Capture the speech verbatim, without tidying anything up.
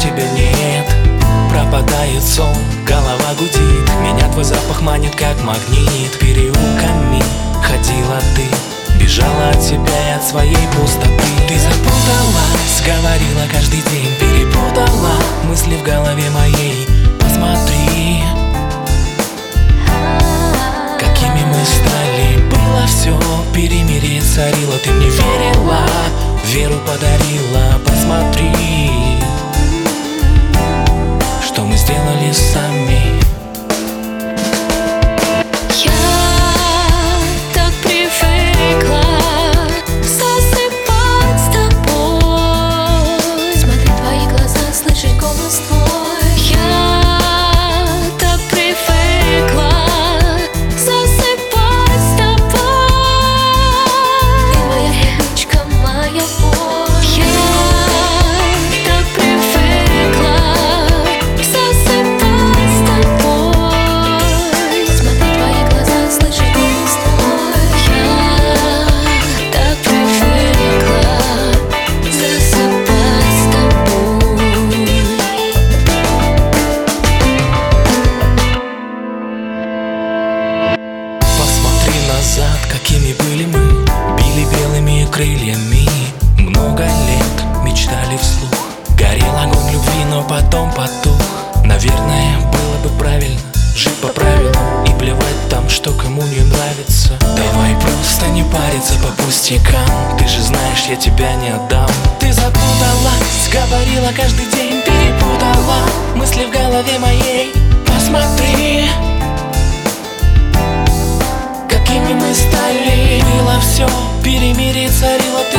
тебя нет. Пропадает сон, голова гудит, меня твой запах манит как магнит. Переулками ходила ты, бежала от себя и от своей пустоты. Ты запуталась, говорила каждый день, перепутала мысли в голове моей. Посмотри, какими мы стали. Было все, перемирие царило. Ты мне верила, веру подарила. Посмотри, что мы сделали сами. Какими были мы, били белыми крыльями. Много лет мечтали вслух, горел огонь любви, но потом потух. Наверное, было бы правильно жить по правилам и плевать там, что кому не нравится. Давай просто не париться по пустякам, ты же знаешь, я тебя не отдам. Ты запуталась, говорила каждый день, перепутала мысли в голове моей. Посмотри, какими мы стали. Было все, перемирие царило.